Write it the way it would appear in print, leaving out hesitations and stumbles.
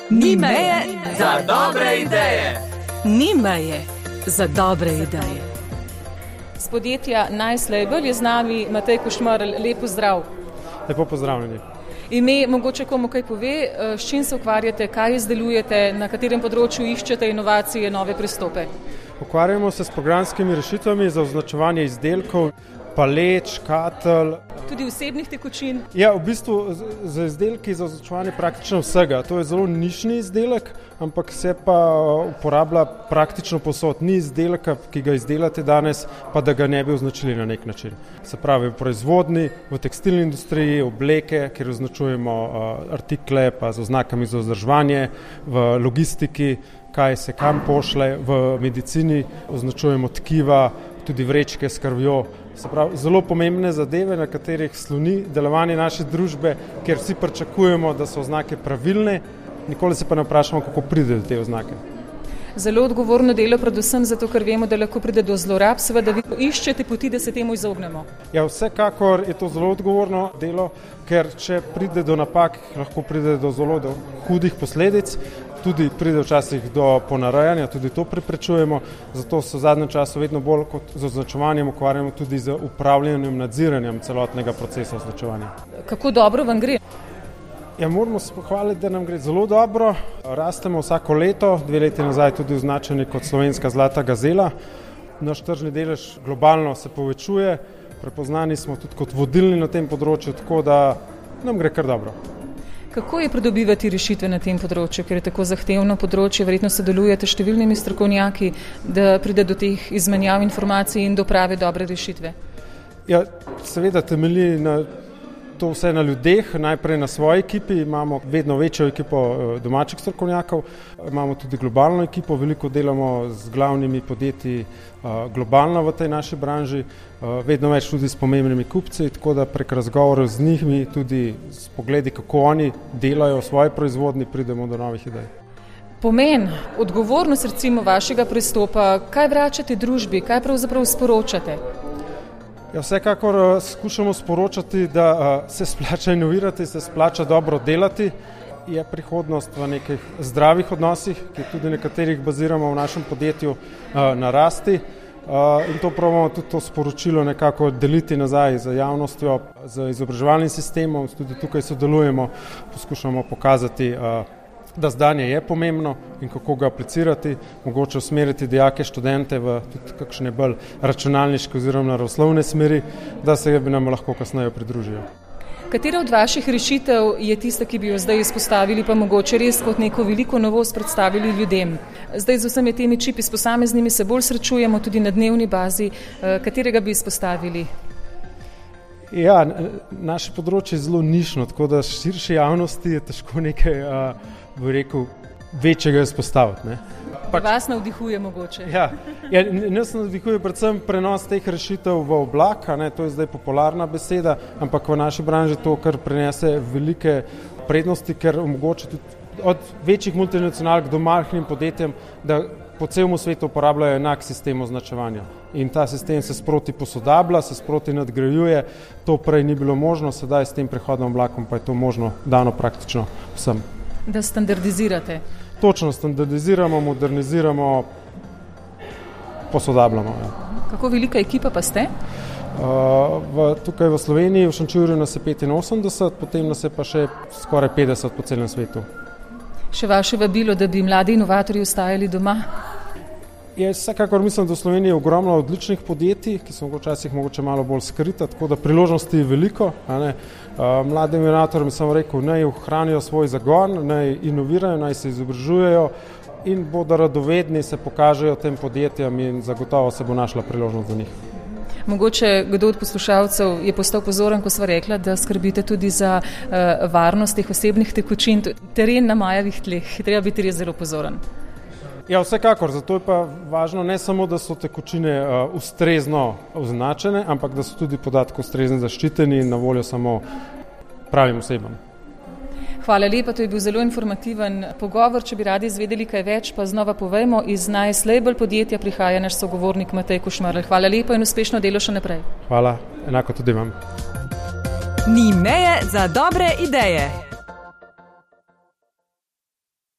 Ni meje za dobre ideje. Ni meje za dobre ideje. Z podjetja Nice Label je z nami Matej Košmarl. Lep pozdrav. Lepo pozdravljeni. Ime mogoče komu kaj pove, s čim se ukvarjate, kaj izdelujete, na katerem področju iščete inovacije, nove pristope? Ukvarjamo se s programskimi rešitvami za označevanje izdelkov, palet, škatel. Tudi osebnih tekočin? Ja, v bistvu za izdelki za označevanje praktično vsega. To je zelo nišni izdelek, ampak se pa uporablja praktično povsod. Ni izdelka, ki ga izdelate danes, pa da ga ne bi označili na nek način. Se pravi v proizvodni, v tekstilni industriji, obleke, kjer označujemo artikle, pa z oznakami za vzdrževanje, v logistiki, kaj se kam pošle, v medicini označujemo tkiva, tudi vrečke s krvjo. Se pravi, zelo pomembne zadeve, na katerih sloni delovanje naše družbe, kjer vsi pričakujemo, da so oznake pravilne, nikoli se pa ne vprašamo, kako pride do te oznake. Zelo odgovorno delo, predvsem zato, ker vemo, da lahko pride do zlorab, seveda vi iščete poti, da se temu izognemo. Ja, vsekakor je to zelo odgovorno delo, ker če pride do napak, lahko pride do zelo hudih posledic, tudi pride včasih do ponarejanja, tudi to preprečujemo, zato se v zadnjem času vedno bolj kot z označevanjem ukvarjamo tudi z upravljanjem, nadziranjem celotnega procesa označevanja. Kako dobro vam gre? Ja, moramo se pohvaliti, da nam gre zelo dobro. Rastemo vsako leto, 2 leti nazaj tudi označeni kot slovenska zlata gazela. Naš tržni delež globalno se povečuje, prepoznani smo tudi kot vodilni na tem področju, tako da nam gre kar dobro. Kako je pridobivati rešitve na tem področju, ker je tako zahtevno področje, verjetno sodelujete s številnimi strokovnjaki, da pride do teh izmenjav informacij in do prave dobre rešitve? Ja, seveda temelji na to vse na ljudeh, najprej na svoji ekipi, imamo vedno večjo ekipo domačih strokovnjakov, imamo tudi globalno ekipo, veliko delamo z glavnimi podjetji globalno v tej naši branži, vedno več tudi s pomembnimi kupci, tako da prek razgovorov z njimi, tudi s pogledi, kako oni delajo v svoji proizvodnji, pridemo do novih idej. Pomen, odgovornost recimo vašega pristopa, kaj vračate družbi, kaj pravzaprav sporočate? Ja, vsekakor skušamo sporočati, da se splača inovirati, se splača dobro delati. Je prihodnost v nekih zdravih odnosih, ki tudi nekaterih baziramo v našem podjetju na rasti. In to probamo tudi to sporočilo nekako deliti nazaj z javnostjo, z izobraževalnim sistemom, tudi tukaj sodelujemo, poskušamo pokazati, da znanje je pomembno in kako ga aplicirati, mogoče usmeriti dijake, študente v tudi kakšne bolj računalniške oziroma naravoslovne smeri, da se nam lahko kasneje pridružijo. Katera od vaših rešitev je tista, ki bi jo zdaj izpostavili, pa mogoče res kot neko veliko novost predstavili ljudem? Zdaj z vsemi temi čipi s posameznimi se bolj srečujemo tudi na dnevni bazi. Katerega bi izpostavili? Ja, naše področje je zelo nišno, tako da širši javnosti je težko nekaj, bi rekel, večjega izpostaviti. Ne? Vas navdihuje mogoče. Ja, nas navdihuje predvsem prenos teh rešitev v oblak, to je zdaj popularna beseda, ampak v naši branži to kar prinese velike prednosti, ker omogoča tudi od večjih multinacionalk do majhnim podjetjem, da po celem svetu uporabljajo enak sistem označevanja. In ta sistem se sproti posodablja, se sproti nadgrajuje, to prej ni bilo možno, sedaj s tem prehodom oblakom pa je to možno dano praktično vsem. Da standardizirate? Točno, standardiziramo, moderniziramo, posodabljamo. Ja. Kako velika ekipa pa ste? Tukaj v Sloveniji, v Šenčurju nas je 85, potem nas je pa še skoraj 50 po celem svetu. Še vaše vabilo, da bi mladi inovatorji ostajali doma? Vsekakor mislim, da v Sloveniji je ogromno odličnih podjetij, ki so včasih mogoče malo bolj skrita, tako da priložnosti je veliko. Mladim inovatorjem sem rekel, naj ohranijo svoj zagon, naj inovirajo, naj se izobražujejo in bodo radovedni, se pokažejo tem podjetjem in zagotovo se bo našla priložnost za njih. Mogoče kdo od poslušalcev je postal pozoren, ko sva rekla, da skrbite tudi za varnost teh osebnih tekočin. Teren na majavih tleh, treba biti res zelo pozoren. Ja, vsekakor, zato je pa važno ne samo, da so tekočine ustrezno označene, ampak da so tudi podatki ustrezno zaščiteni in na voljo samo pravim osebam. Hvala lepa, to je bil zelo informativen pogovor. Če bi radi izvedeli kaj več, pa znova povejmo, iz Nice Label podjetja prihaja naš sogovornik Matej Košmarl. Hvala lepa in uspešno delo še naprej. Hvala, enako tudi vam. Ni meje za dobre ideje.